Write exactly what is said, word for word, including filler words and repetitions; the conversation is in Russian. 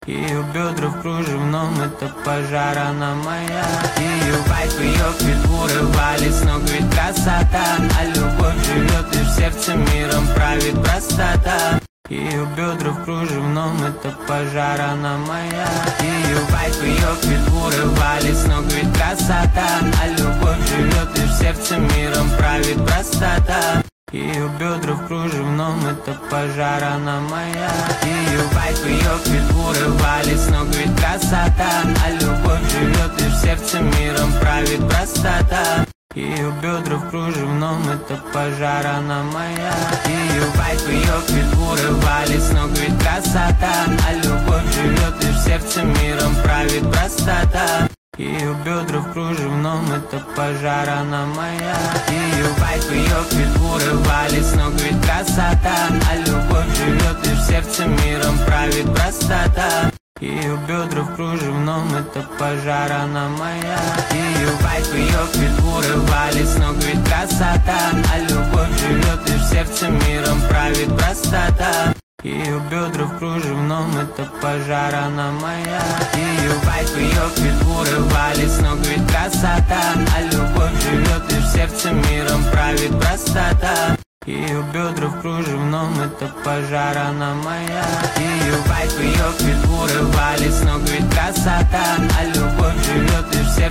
Ее бедра в кружевном, это пожар, она моя. Ее вайп, ее фигуры валит с ног, ведь красота. А любовь живет лишь в сердце, миром правит простота. Ее бедра в кружевном, это пожар, она моя. Ее вайп, ее фигуры валит с ног, ведь красота. А любовь живет лишь в сердце, миром правит простота. Ее бедра в кружевном, это пожар, она моя. Ее вайп, ее фигуры валит с ног, ведь красота. А любовь живет лишь в сердце, миром правит простота. Ее бедра в кружевном, это пожар, она моя. Ее вайп, ее фигуры валит с ног, ведь красота. А любовь живет лишь в сердце, миром правит простота. Ее бедра в кружевном, это пожар, она моя. Ее вайп, ее фигуры валит с ног, ведь красота. А любовь живет лишь в сердце, миром правит простота. Ее бедра в кружевном, это пожар, она моя. Ее вайп, ее фигуры валит с ног, ведь красота. А любовь живет лишь в сердце, миром правит простота. Ее бедра в кружевном, это пожар, она моя. Ее вайп, ее фигуры валит с ног, ведь красота. А любовь живет лишь в сердце, миром правит простота. Ее бедра в кружевном, это пожар, она моя. Ее вайп, ее фигуры валит с ног, ведь красота. А любовь живет лишь в сердце.